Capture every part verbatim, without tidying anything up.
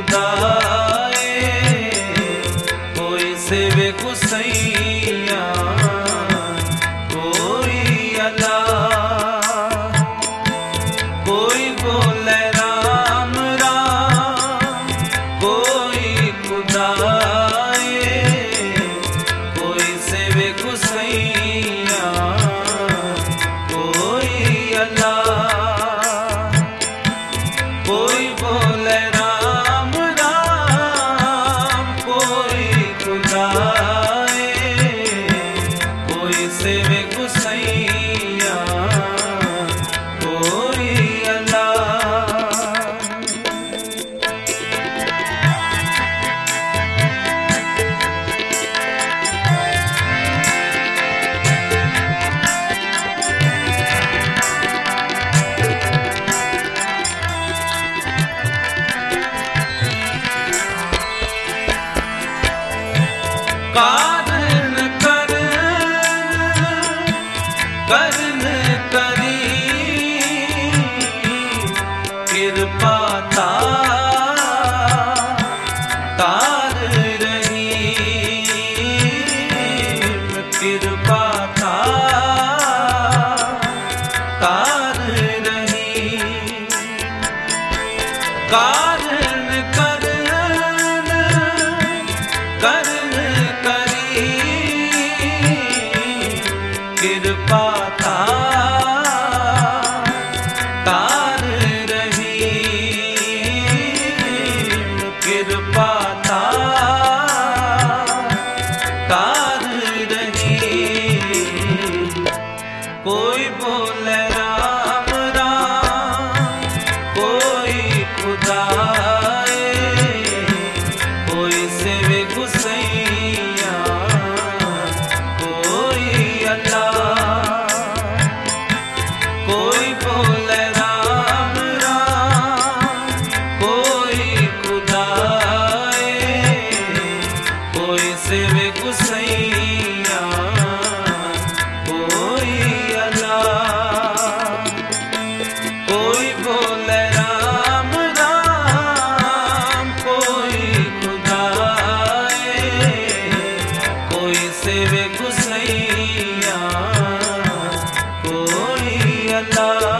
खुदाए कोई सेवे गुसैया कोई अल्लाह कोई बोले राम राम कोई खुदाए कोई सेवे गुसैया कोई अल्लाह कोई बोले राम राम कोई खुदाए कोई सेवे गुसैया कोई अल्लाह कारण कर करन करी कृपा तार रही कृपा तार रही कारण करन करन करी कृपा तार रही कृपा तार रही कोई बोले राम राम कोई खुदाए कोई सेवे गुसैया कोई अल्लाह कोई बोले राम राम कोई खुदाए कोई सेवे गुसैया कोई अल्लाह कोई बोले राम राम कोई खुदाए कोई सेवे गुसैया कोई अल्लाह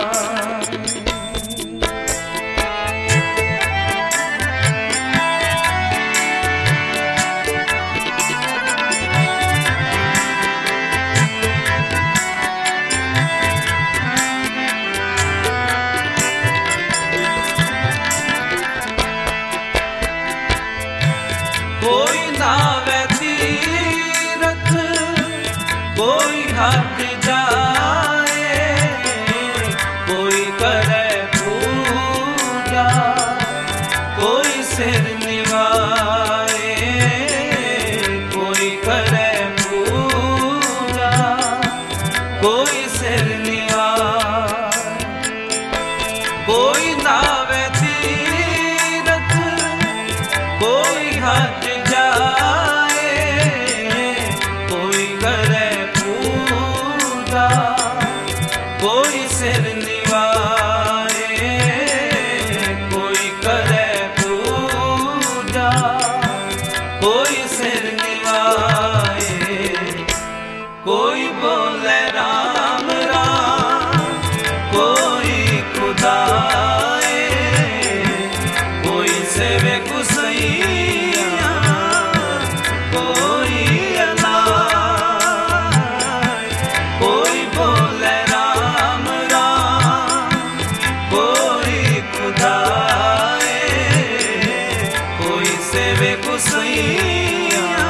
कोई नावे तीरथ कोई हट जाए कोई करे पूजा कोई सिर निवाए कोई करे पूजा कोई सिर निवाए कोई नावे तीरथ कोई हट जाए कोई करे पूजा कोई सिर निवाए कोई करे पूजा कोई सिर निवाए कोई बोले राम राम कोई खुदाए कोई सेवे गुसैया कोई अल्लाह कोई बोले राम राम कोई खुदाए कोई सेवे गुसैया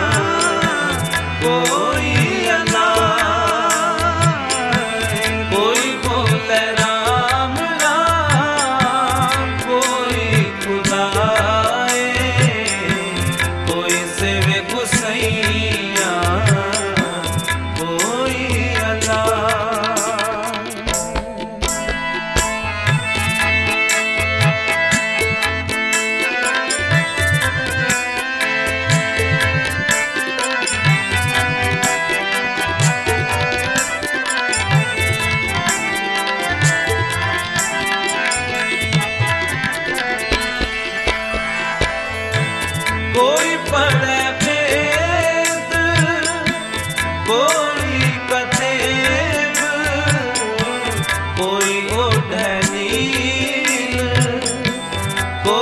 कोई अल्लाह कोई बोले राम राम कोई खुदाए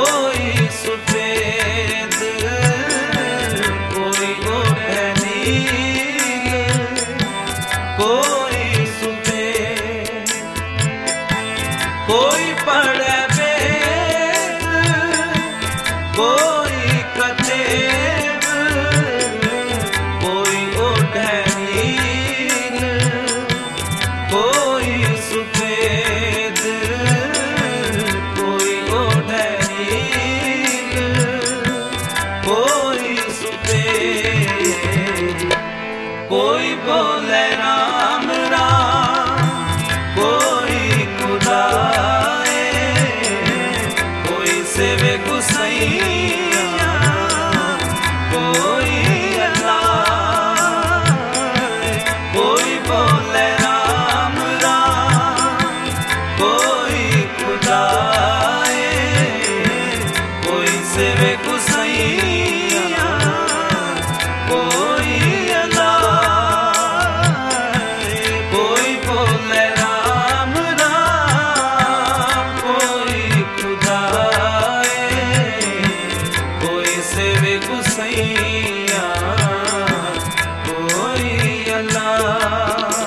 कोई सफेद कोई ओढ़े नील, कोई सफेद कोई पढ़े वेद, कोई कतेब, कोई ओढ़े नील, कोई सफेद कोई ओढ़े नील, कोई सफेद। कोई बोले राम राम, कोई खुदाए, कोई सेवे गुसैया, कोई अल्लाह। कोई बोले राम राम, कोई खुदाए, कोई सेवे गुसैया, कोई अल्लाह। कोई बोले राम राम, कोई खुदाए, कोई सेवे गुसैया, कोई अल्लाह।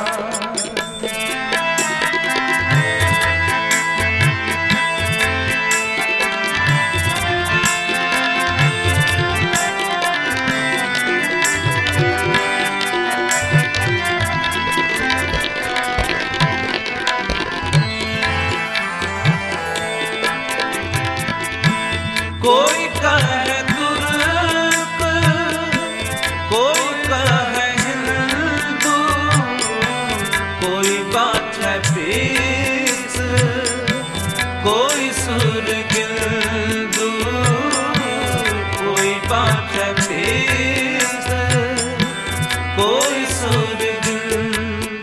कोई कहे तुर्क, कोई कहे हिंदू, कोई बात है पीस, कोई सुरगिंदू, कोई बात है पीस, कोई सुरगिंदू।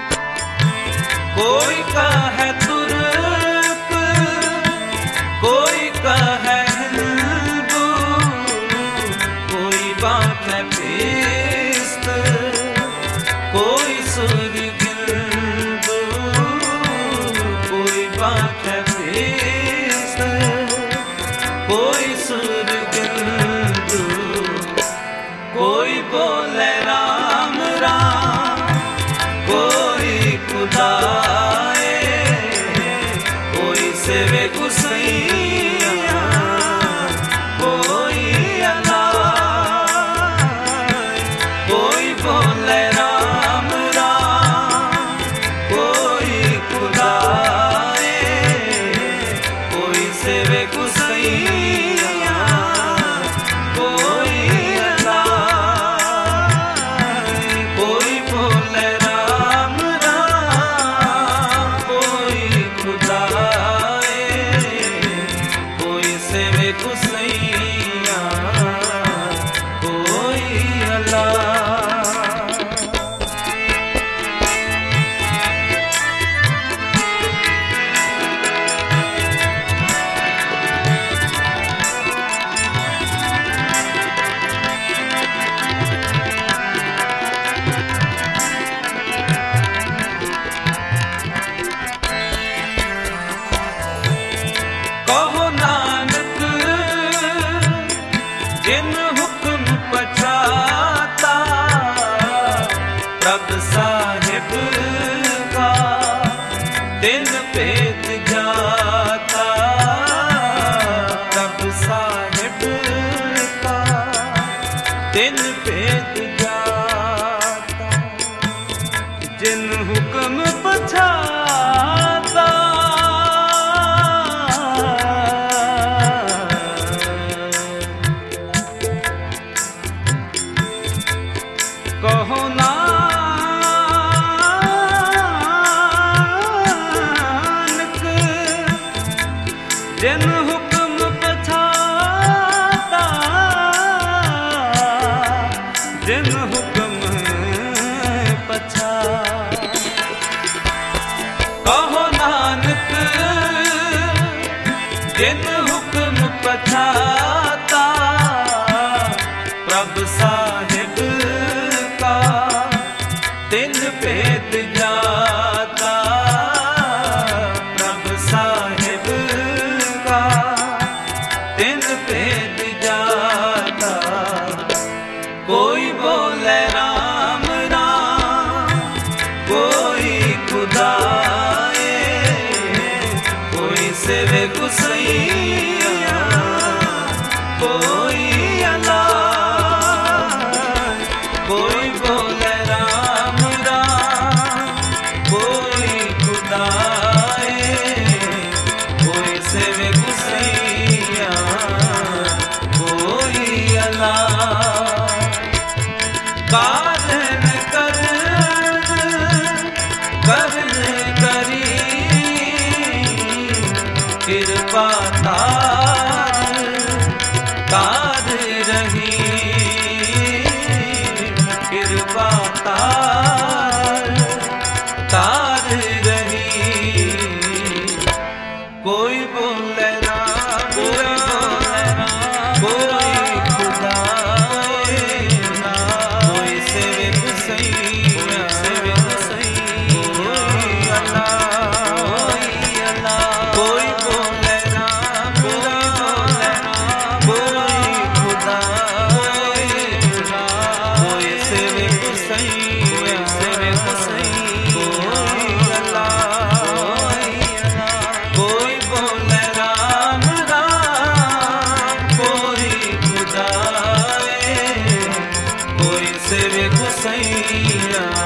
कोई कहे तुर्क, कोई कहे कोई सुरगिंदू, कोई बात है पीस, कोई सुरगिंदू। कोई बोले राम राम, कोई खुदाए, कोई सेवे गुसैया, कोई अल्लाह। कोई बोले राम राम, कोई खुदाए, कोई सेवे गुसैया, कोई अल्लाह। कोई बोले राम राम, कोई खुदाए, कोई सेवे गुसैया, कोई अल्लाह। कहो नानक जिन हुक्म पछाता, प्रभ साहिब का दिन पेत जाता, प्रभ साहिब का दिन पेत जाता। जिन हुक्म पछाता, कहो नानक जिन हुक्म पछाता, जिन हुक्म पछाता। कहो नानक जिन हुक्म पछाता, प्रभ साहिब का दिन पेत जाता, प्रभ साहिब का तिन भेद जाता। कोई बोले राम राम, कोई खुदाए, कोई सेवे गुसैया, कोई अल्लाह। कोई बोले राम राम, कोई खुदाए, कोई सेवे गुसैया, कोई अल्लाह। कारण करन करन करी, कृपा तार तार रही, कृपा तार तार रही। कोई बोले राम, कोई बोले राम, कोई खुदाए, कोई सेवे गुसैया, सेवे गुसैया, कोई अल्लाह, कोई अल्लाह। कोई बोले राम, कोई बोले राम, कोई खुदाए, कोई सेवे गुसैया, सेवे गुसैया, कोई अल्लाह, कोई अल्लाह। कोई बोले राम राम, कोई खुदाए, कोई सेवे गुसैया,